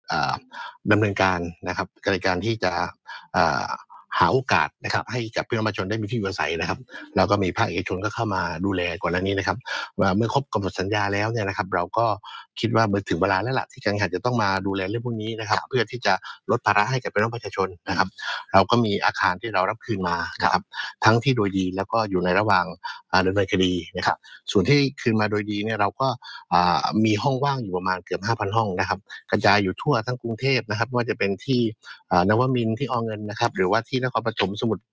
ดำเนินการนะครับในการที่จะหาโอกาสนะครับให้กับพี่น้องประชาชนได้มีที่อยู่อาศัยนะครับแล้วก็มีภาคเอกชนก็เข้ามาดูแลก่อนหน้านี้นะครับว่าเมื่อครบกำหนดสัญญาแล้วเนี่ยนะครับเราก็คิดว่าถึงเวลาแล้วล่ะที่การแข่งขันจะต้องมาดูแลเรื่องพวกนี้นะครับเพื่อที่จะลดภาระให้กับพี่น้องประชาชนนะครับเราก็มีอาคารที่เรารับคืนมานะครับทั้งที่โดยดีแล้วก็อยู่ในระหว่างดำเนินคดีนะครับส่วนที่คืนมาโดยดีเนี่ยเราก็มีห้องว่างอยู่ประมาณเกือบ 5,000 ห้องนะครับกระจายอยู่ทั่วทั้งกรุงเทพนะครับไม่ว่าจะเป็นที่นวมินทร์ที่อเงินนะครับหรือว่าที่นครปฐมสมุทร